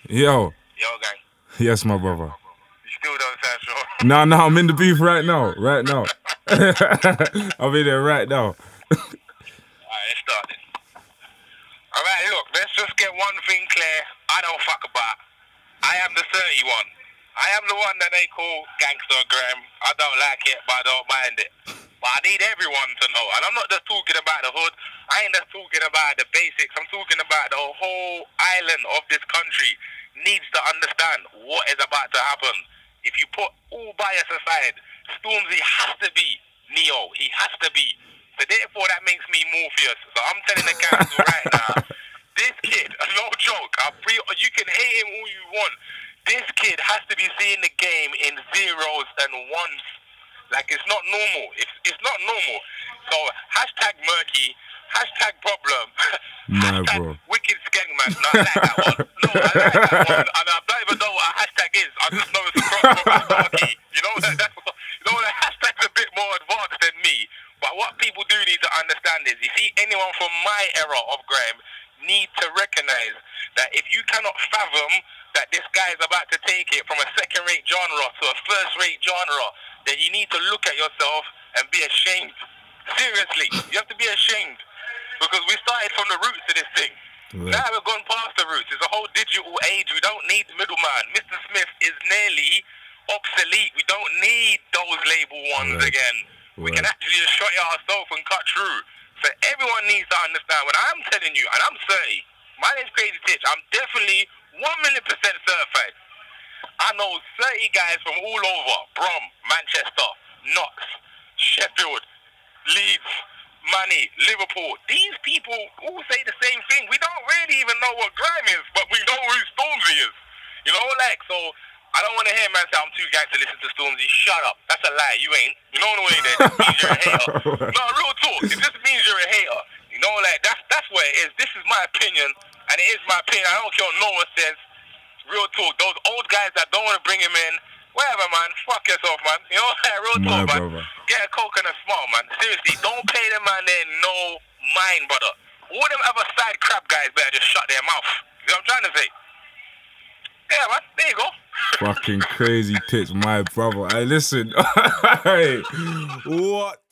Yo. Yo, gang. Yes, my brother. You still don't sound sure? No, I'm in the beef right now. I'll be there right now. Alright, let's start this. Alright, look, let's just get one thing clear. I don't fuck about. I am the 31. I am the one that they call Gangster Graham. I don't like it, but I don't mind it. But I need everyone to know. And I'm not just talking about the hood. I ain't just talking about the basics. I'm talking about the whole island of this country needs to understand what is about to happen. If you put all bias aside, Stormzy has to be Neo. He has to be. So therefore, that makes me Morpheus. So I'm telling the council right now, this kid, no joke, you can hate him all you want. This kid has to be seeing the game in zeros and ones. Like, it's not normal. It's not normal. So, hashtag murky, hashtag problem, hashtag bro. wicked skengman. No, I like that one. No, I like that one. And I don't even know what a hashtag is. I just know it's a cross from Asaki. You know, the hashtag's a bit more advanced than me. But what people do need to understand is, you see, anyone from my era of Graham need to recognize that if you cannot fathom that this guy is about to take it from a second-rate genre to a first-rate genre, then you need to look at yourself and be ashamed. Seriously, you have to be ashamed. Because we started from the roots of this thing. Right. Now we've gone past the roots. It's a whole digital age. We don't need the middleman. Mr. Smith is nearly obsolete. We don't need those label ones again. We can actually just shut it ourselves and cut through. So everyone needs to understand. When I'm telling you, and I'm 30, my name's Crazy Titch. I'm definitely 1,000,000% certified. I know 30 guys from all over. Brum, Manchester, Notts, Sheffield, Leeds, Manny, Liverpool. These people all say the same thing. We don't really even know what grime is, but we know who Stormzy is. You know, so I don't want to hear man say I'm too gang to listen to Stormzy. Shut up. That's a lie. You ain't. You know the way that means you're a hater. No, real talk. It just means you're a hater. You know, that's what it is. This is my opinion, and it is my opinion. I don't care what no one says. Real talk. Those old guys that don't want to bring him in, whatever, man. Fuck yourself, man. You know, real talk, man. Get a coke and a smile, man. Seriously, don't pay them man there no mind, brother. All them other side crap guys better just shut their mouth. You know what I'm trying to say? Yeah, man. There you go. Fucking Crazy Titch, my brother. Hey, listen. Hey, what?